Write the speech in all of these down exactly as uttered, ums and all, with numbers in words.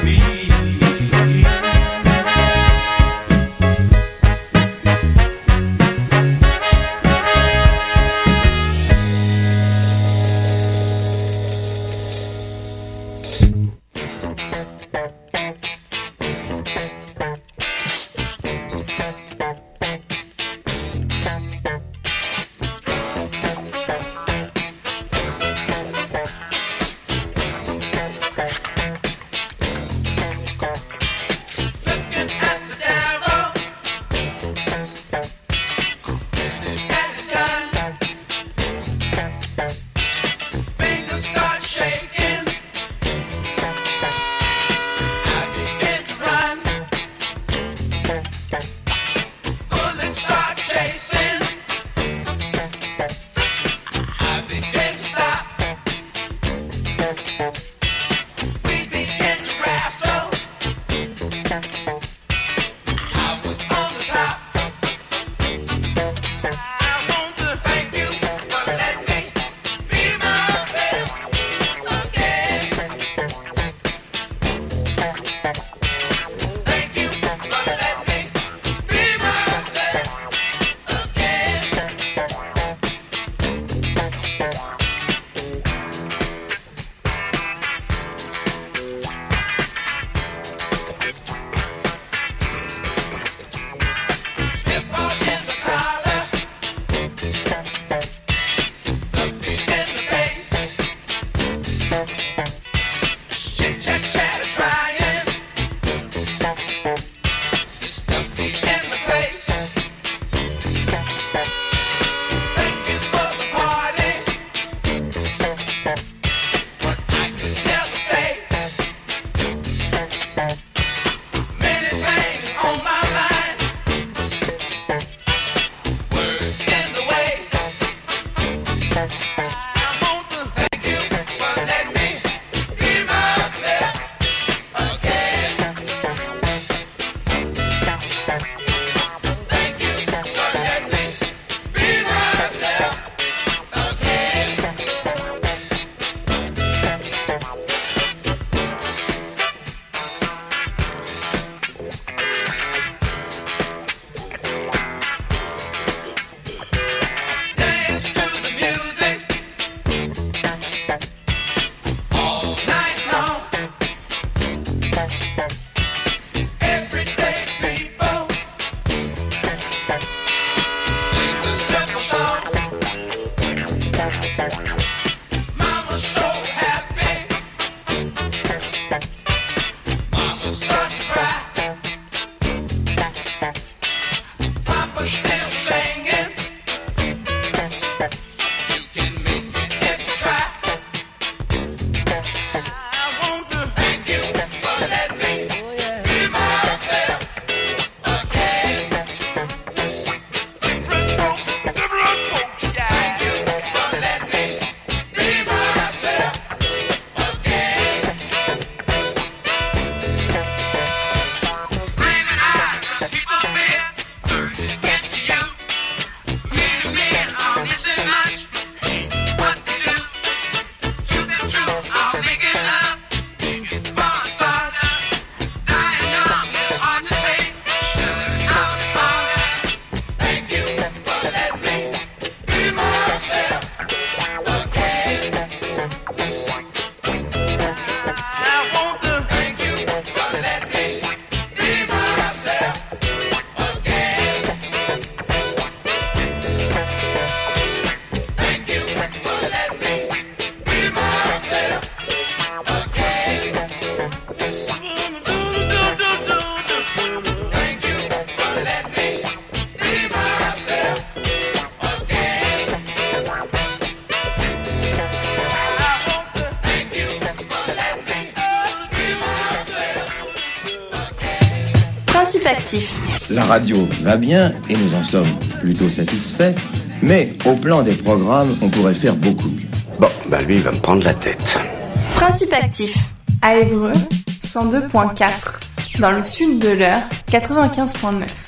Principe actif. La radio va bien et nous en sommes plutôt satisfaits, mais au plan des programmes, on pourrait faire beaucoup mieux. Bon, bah lui, il va me prendre la tête. Principe actif. À Évreux, cent deux virgule quatre. Dans le sud de l'Eure, quatre-vingt-quinze virgule neuf.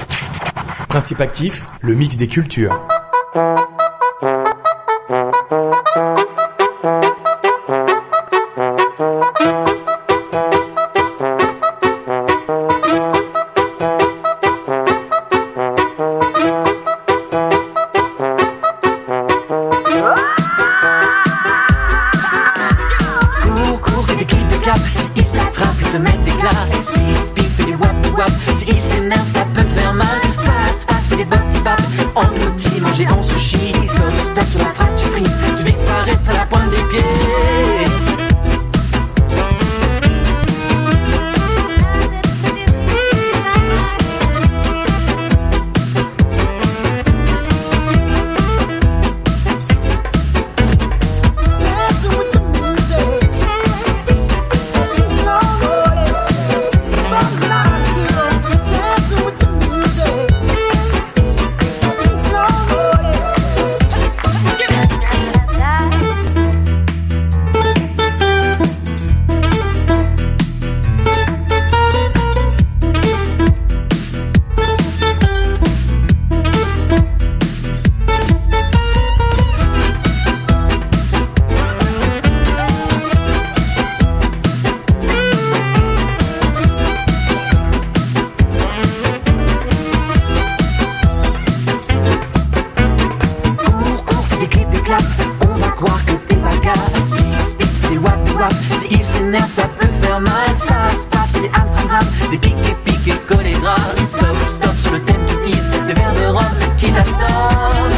Principe actif, le mix des cultures. pas mal, ça se passe, fait des Amsterdam, des piquets, piquets, chorégraphes. Stop, stop sur le thème du tease, des verres de rhum qui t'assortent.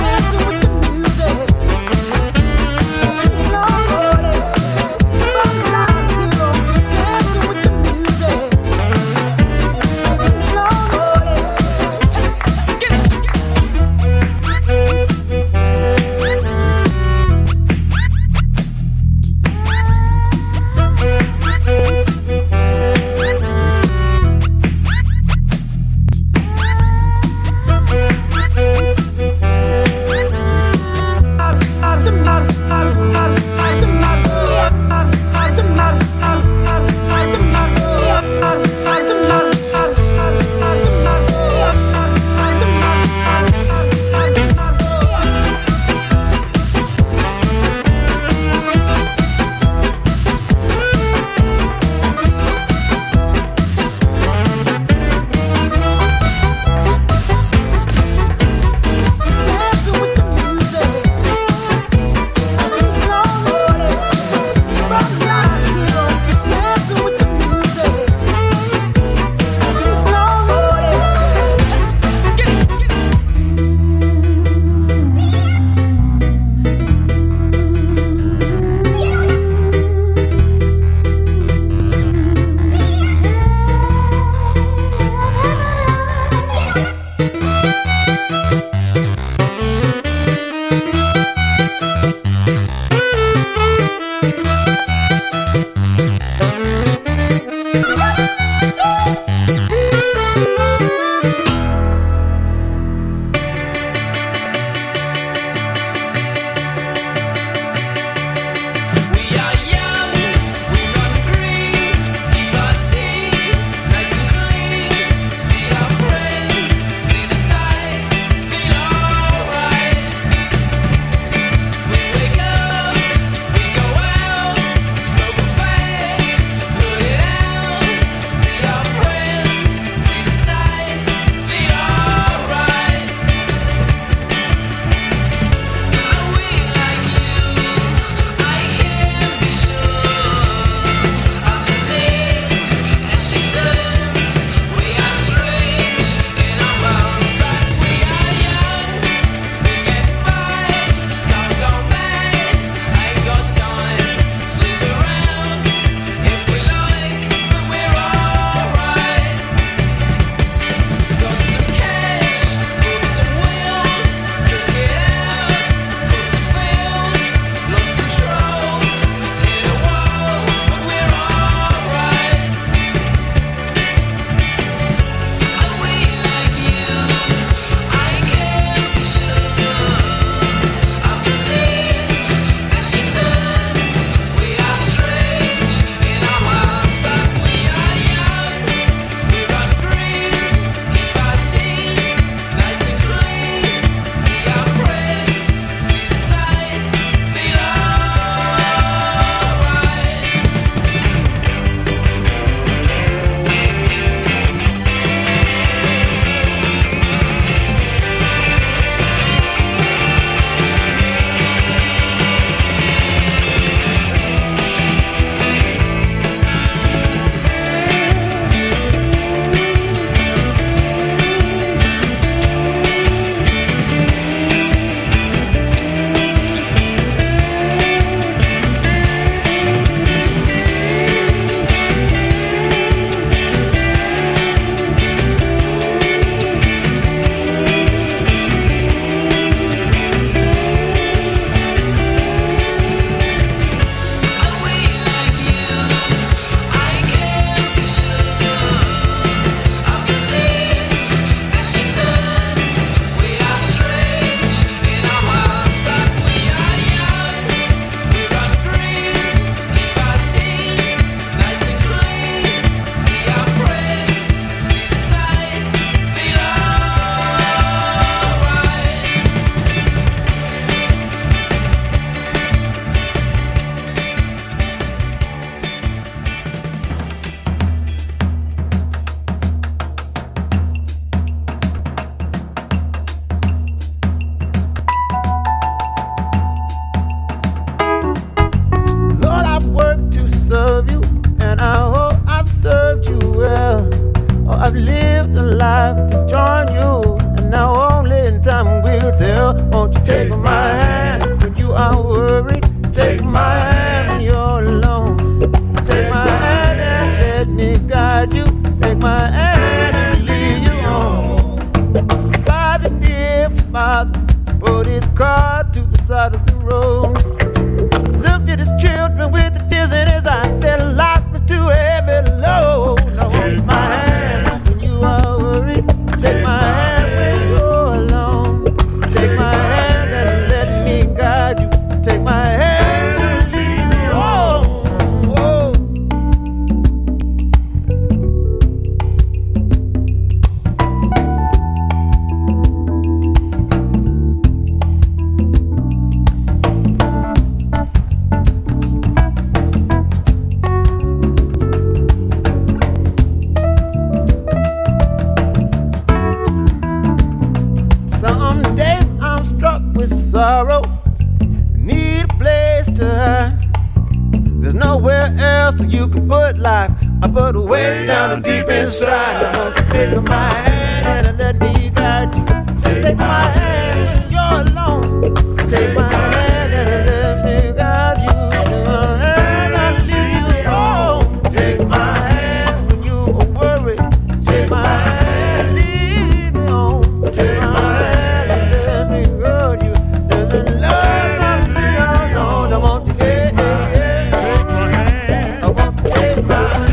sorrow, need a place to hide. There's nowhere else that you can put life. I put it way down deep inside. I want to take my hand and let me guide you. Take my hand when you're alone. Take my hand and let me guide you. And I'll leave you alone. Take my hand when you are worried. Take my hand, lead me on. Take my hand and let me guide you. And then love, I'll leave you alone. I want to take, yeah, yeah. Take my hand. I want to take my hand.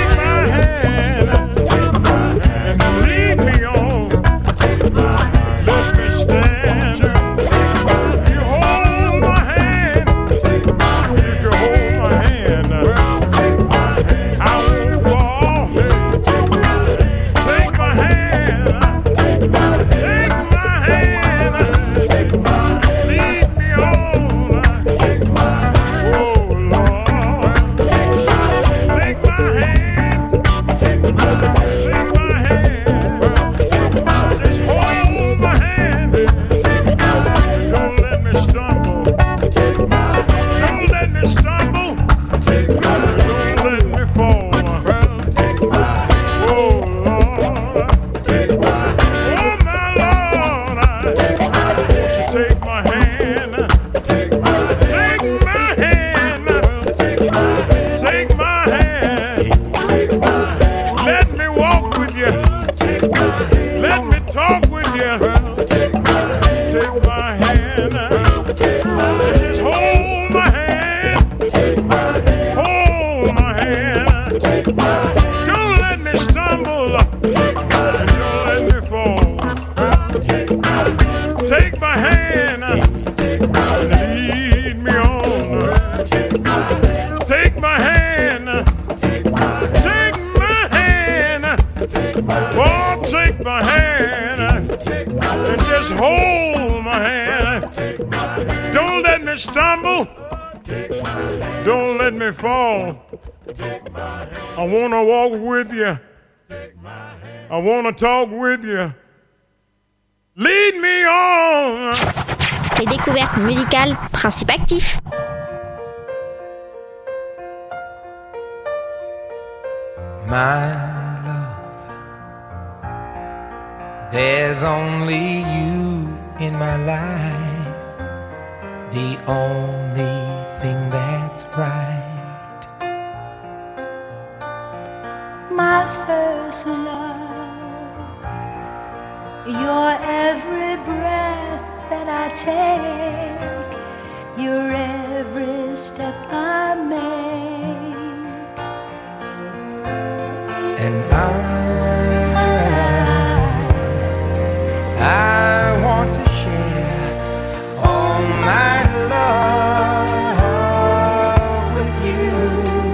I wanna walk with you. I wanna talk with you. Lead me on. Les découvertes musicales Principe Actif. My love, there's only you in my life, the only thing that's right. My first love, your every breath that I take, your every step I make, and I, I want to share all my love with you.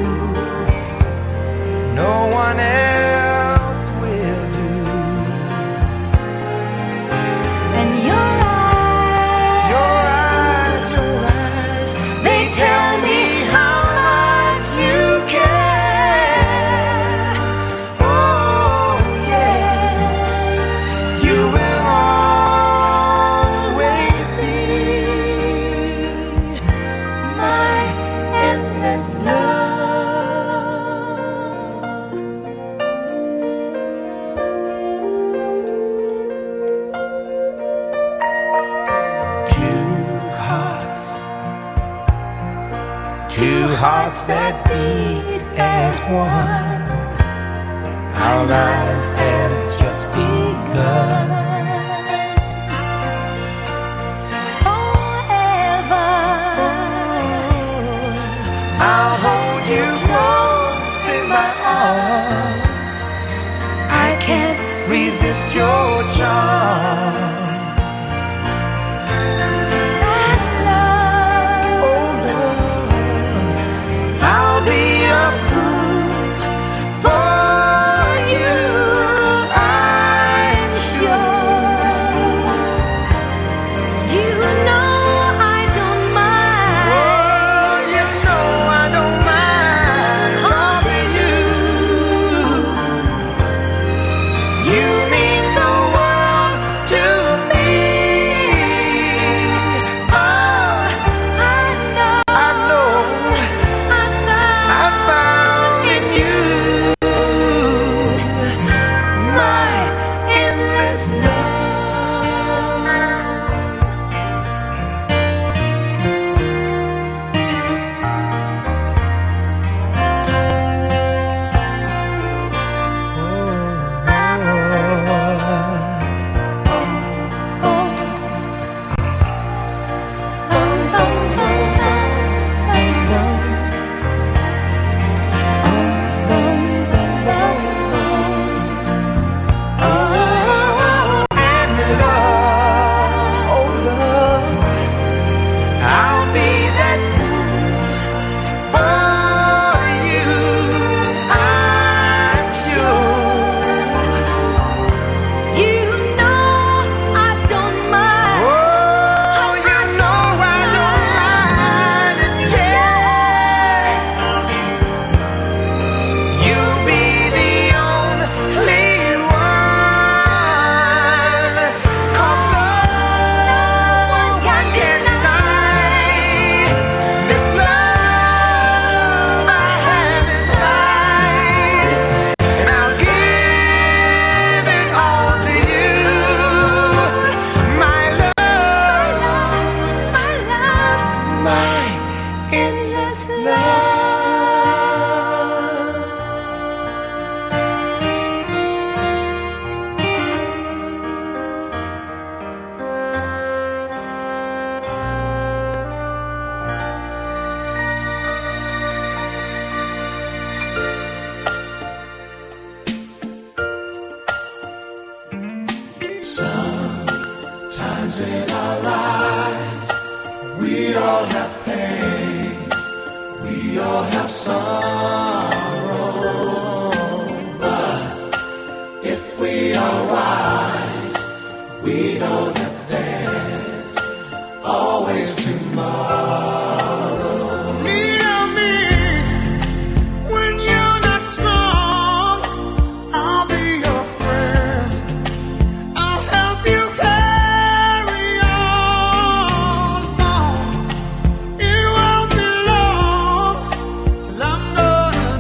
No one else will do. And your eyes, your eyes, your eyes, they tell me how much you care. Oh yes, you will always be my endless love. Hearts that beat as one. Our lives have just begun. Forever, I'll hold you close in my arms. I can't resist your charms. you mean the world. times in our lives, we all have pain, we all have sorrow. But if we are wise, we know that there's always tomorrow. Lean on me when you're not strong. I'll be your friend. I'll help you carry on. No, it won't be long till I'm gonna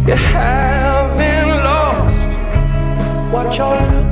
You haven't lost what you're looking